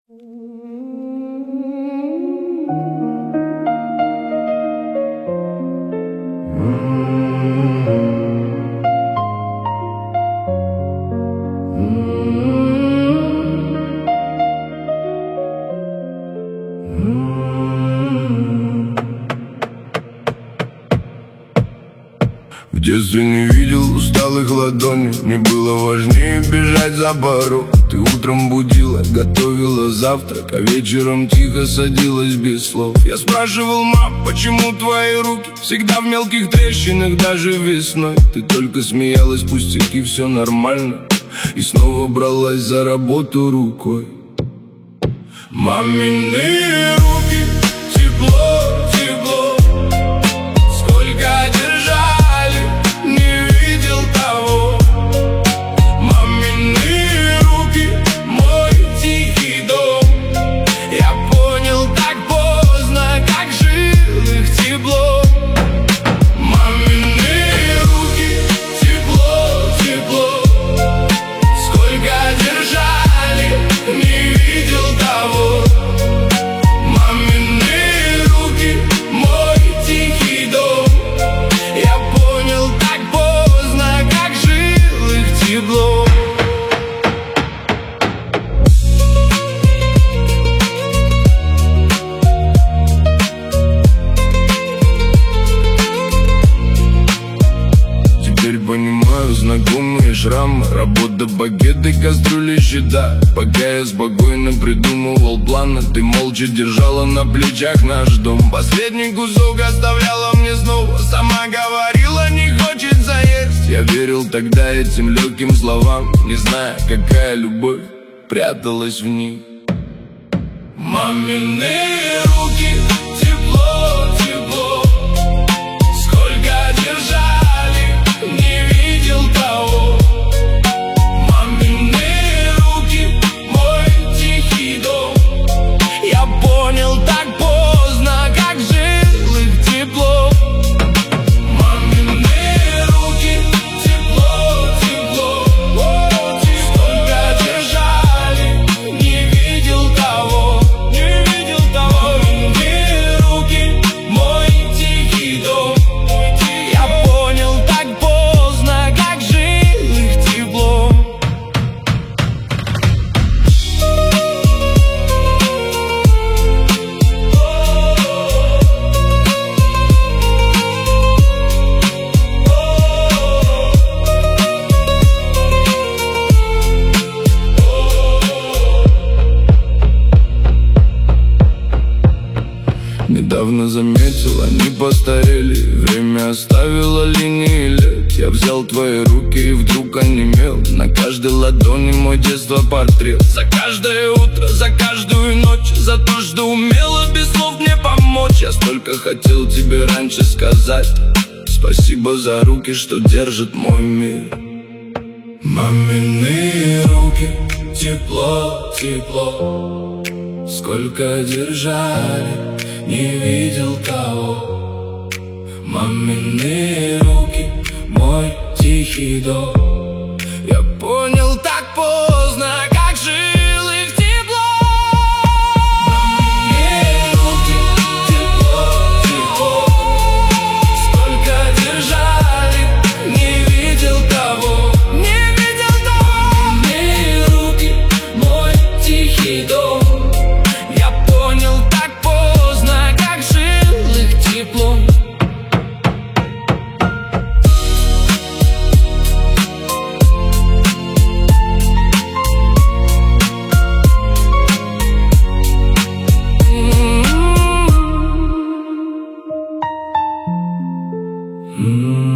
В детстве не видел усталых ладоней, мне было важнее бежать за пару. Ты утром будила, готовила завтрак, а вечером тихо садилась без слов. Я спрашивал: мам, почему твои руки всегда в мелких трещинах даже весной? Ты только смеялась: пустяки, все нормально, и снова бралась за работу рукой. Мамины руки, тепло, тепло, сколько держали, не видел того. Мамины руки, мой тихий дом. Я понял так поздно, как жил их тепло. Мамины руки, тепло, тепло, сколько держали, не видел того. Понимаю знакомые шрамы, работа, багеты, кастрюли, счета. Пока я спокойно придумывал планы, ты молча держала на плечах наш дом. Последний кусок оставляла мне снова, сама говорила: не хочется есть. Я верил тогда этим легким словам, не зная, какая любовь пряталась в них. Мамины руки, тепло, тепло, сколько держали, не видел того. Мамины руки, мой тихий дом. Я понял так поздно, как жил их тепло. Мамины руки, тепло, тепло, сколько держали, не видел того. Мамины руки, мой тихий дом. Я понял так поздно, как жил их тепло. Недавно заметил, они постарели, время оставило линии лет. Я взял твои руки и вдруг онемел. На каждой ладони мой детство портрет. За каждое утро, за каждую ночь, за то, что умела без слов мне помочь. Я столько хотел тебе раньше сказать. Спасибо за руки, что держат мой мир. Мамины руки, тепло, тепло, сколько держали, не видел того. Мамины руки, мой тихий дом. Я понял так поздно, как жил их тепло. Мамины руки, тепло, тепло, сколько держали, не видел того. Мамины руки, мой тихий дом. Я понял так поздно, как жил их тепло. Mm-hmm.